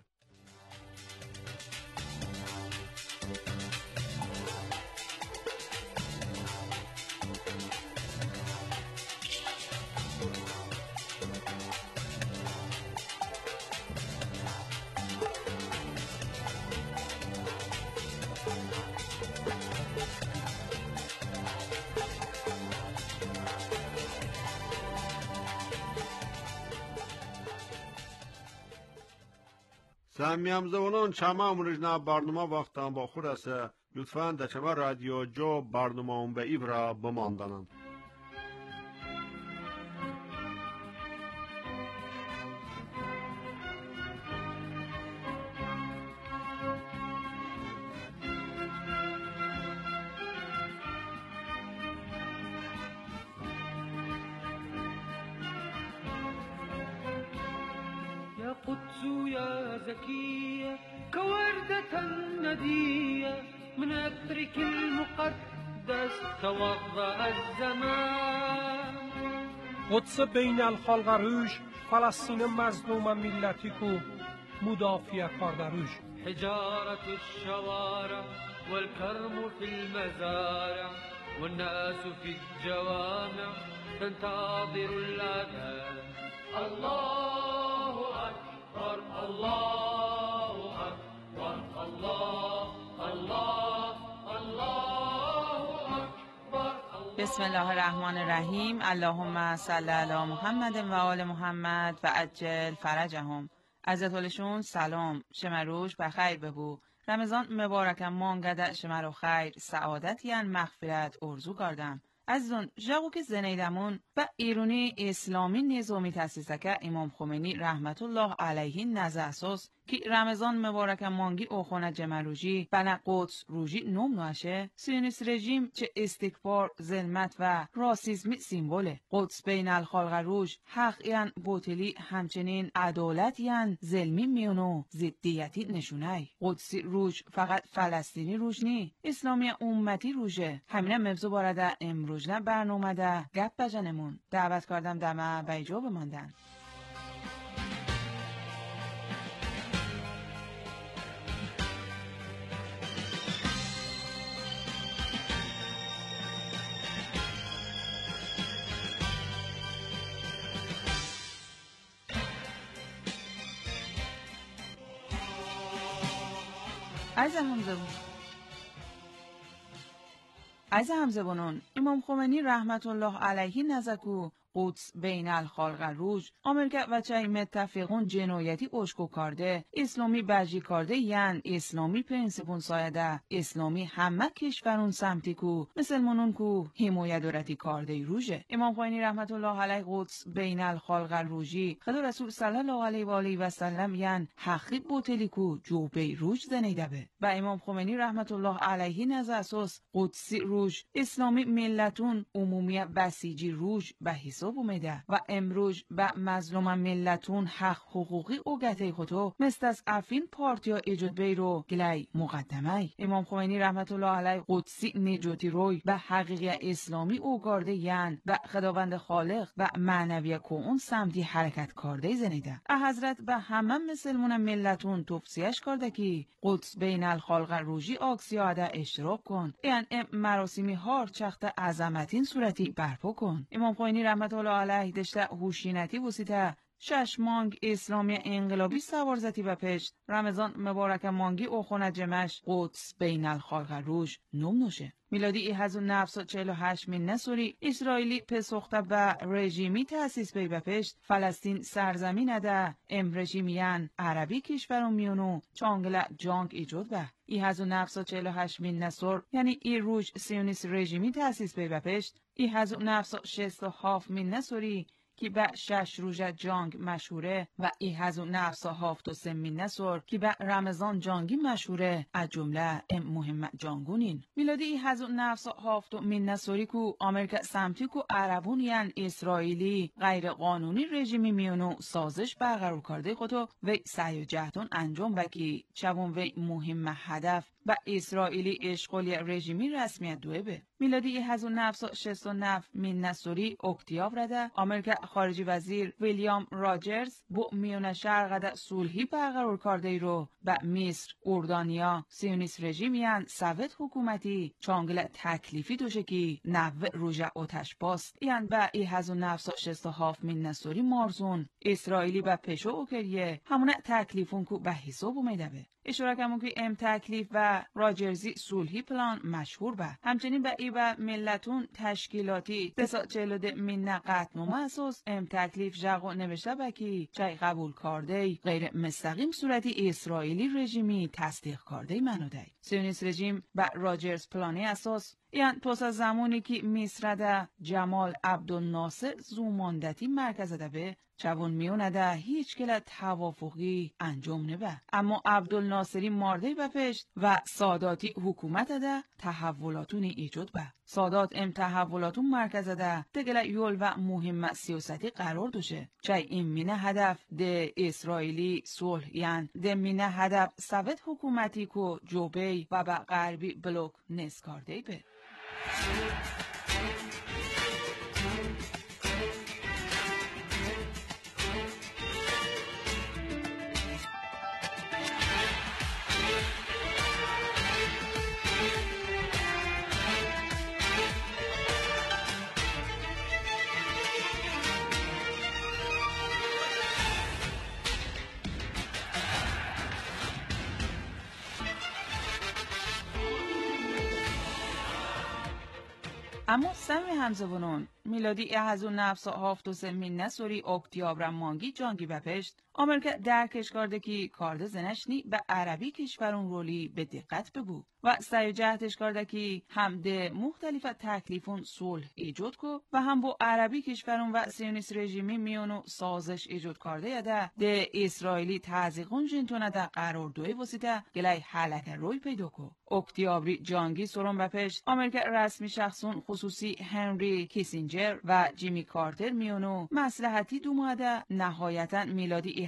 سامیم زبانان چما امروزنا برنامه وقتان با خود است لطفاً در چما رادیو جو برنامه به ایبرا بماندنند.
قدس يا زكية كوردة ندية من أترك المقدس توضأ الزمان.
قدس بین الخلق روش فلسطین مظلوم ملتی کو مدافع کاردروش.
حجارة الشوارع والكرم في المزارع والناس في الجوامع تنتظر الأذان. الله أكبر الله أكبر الله الله الله أكبر.
بسم الله الرحمن الرحیم. اللهم صل علی محمد و آل محمد و عجل فرجهم. عزتولشون سلام، شمروش بخیر ببو. رمضان مبارکم مانگده شمرو خیر سعادت یان مغفرت ارزو کردم. عزیزان جاگو که زنیدمون و ایرانی اسلامی نظامی تاسیسکه امام خمینی رحمت الله علیه نزه اساس که رمضان مبارکم مانگی اوخونه جمروجی بنا قدس روجی نوم نوشه سیونیست رژیم چه استکبار ظلمت و راسیزمی سیمبوله. قدس بین الخلق روج حق یان باطلی همچنین عدالت یان ظلمی میونو ضدیتی نشونه. قدسی روج فقط فلسطینی روج نی، اسلامی امتی روجه. همینه موضوع بارده امروز نه برنامه ده گپ بجنمون دعوت کردم دمه بیجا بماندن. عزیز همزبانان، امام خمینی رحمت الله علیه نزکو قدس بین الخلق روج آمریکا و چای متفقون جنایتی اشکو کرده اسلامی بجی کرده یان اسلامی پرنسپون سایده اسلامی همه کشورون سمتی کو مسلمانون کو حمایت دورتی کرده روجه. امام خمینی رحمت الله علیه قدس بین الخلق روجی خدا رسول صلی الله علیه و آله و سلم یان حقی بوتلی کو جوبه روج زنیده به و امام خمینی رحمت الله علیه نزد اساس قدسی روج اسلامی ملتون عمومی بسیجی روج به حساب اومده و امروز به مظلوم ملتون حق حقوقی اوگته خودو مثل از افین پارتیا ایجاد بیرو گلی مقدمه. امام خمینی رحمت الله علیه قدسی نجاتی روی به حقیقی اسلامی اوگارده یان و خداوند خالق و معنوی کون سمتی حرکت کرده زنیده. حضرت به همه مسلمون ملتون توصیهش کرده که قدس بین الخلق روجی آکسیاده اشتراک کن یعنی مراسمی هار چخت عظمتین صورتی برپا کن. امام خمینی رحمت الله علیه دشته هوشینتی وسیته شش مانگ اسلامی انقلابی سوارزتی و پشت رمضان مبارک مانگی اوخونه جمش قدس بین الخلق روش نوم نوشه. میلادی 1948 من نسوری اسرائیلی پسخته به رژیمی تأسیس بی بپشت فلسطین سرزمین ده ام رژیمیان عربی کشورون میونو چانگل جانگ ایجاد به 1948 من نسور یعنی ای روش سیونیست رژیمی تأسیس بی بپشت 1967 من نسوری که به 6 روز جنگ مشهوره و ایهزو نفس هافت و سمین نسور که به رمضان جنگی مشهوره از جمله مهم جنگونین. میلادی ایهزو نفس هافت و من نسوری کو آمریکا سمتی کو عربون یعن اسرائیلی غیر قانونی رژیمی میونو سازش برقرار کرده خودو و سعی و جهدون انجام بکی چون و مهم هدف و اسرائیلی اشغالی رژیمی رسمیت دوه به. میلادی 1969 من نسوری اکتیابر رده آمریکا خارجی وزیر ویلیام راجرز با میون شرق صلحی برقرار کرده رو به مصر، اردنیا، سیونیست رژیمیان سوت حکومتی چانگل تکلیفی دوشه که نوع روژه آتش باست یعن به 1967 من نسوری مارزون اسرائیلی به پشو اوکریه همونه تکلیفون که به حساب اومده به. اشاره کمون که تکلیف و راجرزی صلحی پلان مشهور به. همچنین به ای و ملتون تشکیلاتی 342 من قطعنامه اساس تکلیف جغو نوشته بکی چای قبول کرده غیر مستقیم صورتی اسرائیلی رژیمی تصدیق کرده منوده. سیونیست رژیم به راجرز پلانی اساس یعنی پس از زمانی که مصر ده جمال عبدالناصر زوماندتی مرکز ده به چون میونه ده هیچ کلا توافقی انجام نبه. اما عبدالناصری مارده بپشت و ساداتی حکومت ده تحولاتونی ایجاد به. سادات تحولاتون مرکز ده دگل یول و مهم سیاستی قرار دوشه. چای این مینه هدف ده اسرائیلی صلح یعنی ده مینه هدف سوت حکومتی که جوبی و به غربی بلوک نسکارده به. اما سمی همزبانون میلادی 1973 من نسوری اکتیابر مانگی جانگی بپشت آمریکا درکش کرده که کارد زنشنی به عربی کشورون رولی به دقت ببو و سعی جهتش کرده که هم ده مختلف تکلیفون صلح ایجاد کو و هم با عربی کشورون و سیونیست رژیمی میونو سازش ایجاد کرده یده ده اسرائیلی تازیقون جنتونه ده قرار دوی وسیده گلای حلک روی پیدا کو. اکتیابری جانگی سرون بپشت آمریکا رسمی شخصون خصوصی هنری کیسینجر و جیمی کارتر میونو مصلحتی دوماده نهایتا میلادی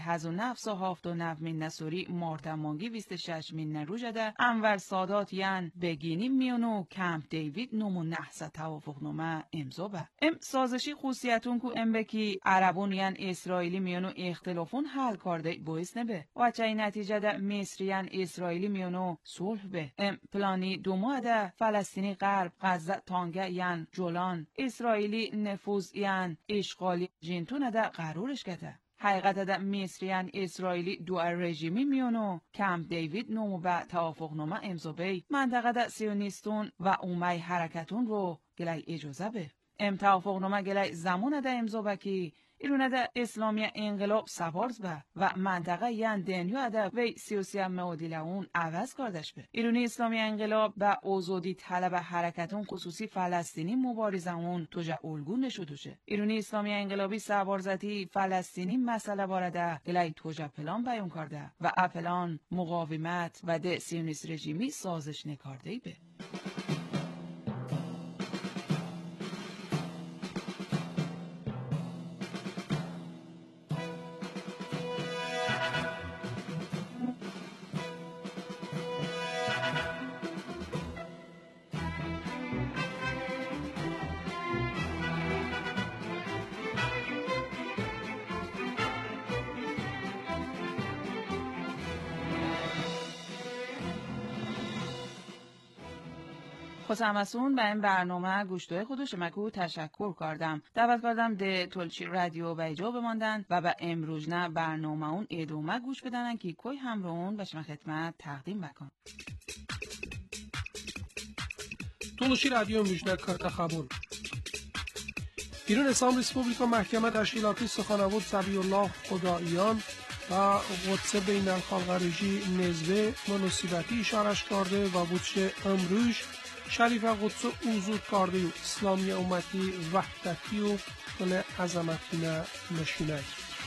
1979 من نسوری مارتمانگی 26 من نروجده انور سادات یعن بگینی میونو کمپ دیوید نمو نحس توافقنامه امضا به. سازشی خصوصیتون کو بکی عربون یعن اسرائیلی میونو اختلافون حل کرده باعث نبه و چای نتیجه ده مصر یعن اسرائیلی میونو صلح به. پلانی دوماده فلسطینی غرب غزه تانگه یعن جولان اسرائیلی نفوذ یعن اشغالی جنتونه ده قرارش کده. حقیقت ده مصریان اسرائیلی دو رژیمی میونو کمپ دیوید نمو به توافقنامه امضا بی منطقه ده سیونیستون و اومی حرکتون رو گلای اجازه به. توافقنامه گلای زمان ده امضا بکی ایرونه ده اسلامی انقلاب سوارز به و منطقه یعن دنیا ده وی سیاسی معادله اون عوض کردش به. ایرونی اسلامی انقلاب به آزادی طلب حرکتون خصوصی فلسطینی مبارزه اون توجه الگو نشدوشه. ایرونی اسلامی انقلابی سوارزتی فلسطینی مسئله بارده گلای توجه پلان بیان کرده و اپلان مقاومت و ده سیونیست رژیمی سازش نکارده به. خسامسون به این برنامه گوشتوی خودش مکو تشکر کردم. دعوت کردم ده تولچی رادیو به ایجا بماندن و به امروز نه برنامه اون ادامه گوش بدنن که کوی همراهون به شما خدمت تقدیم بکن.
تولچی رادیو امروزنه کرده خبر. ایران اسلام ریسپوبلیکا محکمه تشکیلاتی سخنگوی صبی الله خداییان و قدس بین الخلق رژی نزوه مناسبتی اشارش کرده و بودش امروز شریف قدس اوزود کارده و اسلامی امتی وحدتی و کل عظمتینه نشینه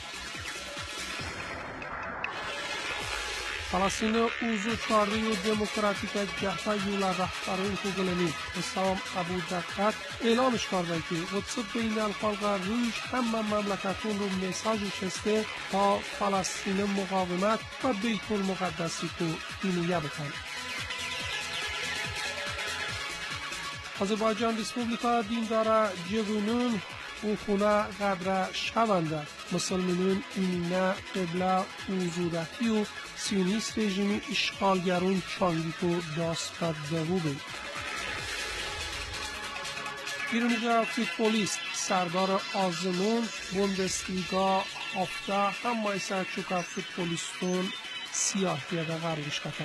فلسطین اوزود کارده و دموکراتیک جهتا یولا رهبرین کوگلنی اسلام ابو دقت اعلامش کردن که قدس بین الخلق رویش همه مملکتون رو مساج چسته تا فلسطین مقاومت و بیت المقدسی کو اینیه بکن. آذربایجان ریسپوبلیکا دیندار جوونون او خونه قدر شونده مسلمانون اینینه قبله اوزودتی و سیونیست رژیمی اشغالگرون چانگیکو داست دوبه ایرونیجا فوتبالیست سردار آزمون بوندسلیگا هفته همه سرچوکا فوتبالیستون سیاه دیده قرارش کتن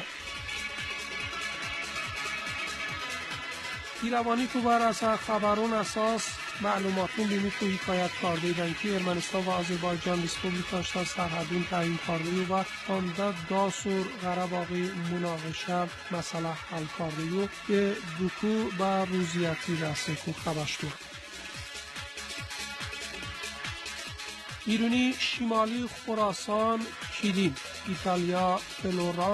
ایروانی تو بر از خبرون اساس معلوماتون بیمی تو حکایت کرده ایدن که ارمنستان و آذربایجان ریسپوبلیکاشتا سرحدون تعیین کرده و آنده داسور غرباقی مناقشه مسئله حل کرده و که دوکو و روزیتی رسه که خبشتون ایرونی شمالی خراسان کیلین ایتالیا فلوران